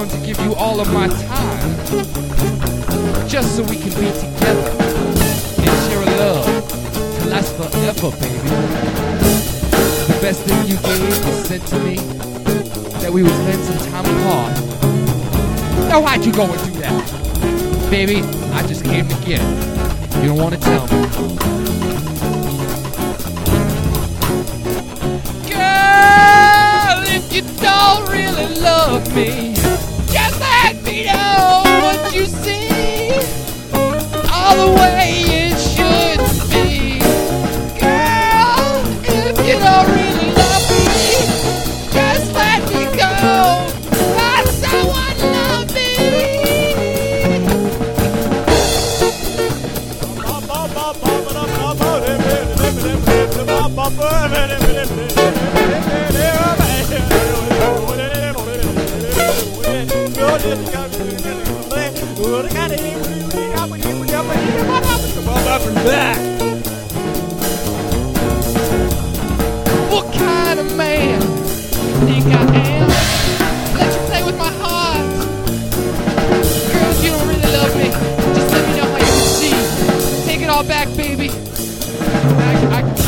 going to give you all of my time, just so we can be together and share a love to last forever, baby. The best thing you gave was said to me that we would spend some time apart. Now why'd you go and do that? Baby, I just came to get it. You don't want to tell me. Girl, if you don't really love me, just let me know what you see. All the way it should be. Girl, if you don't really love me, just let me go. Find someone love me. What kind of man think I am? Let you play with my heart. Girl, if you don't really love me, just let me know how you can see. Take it all back, baby. I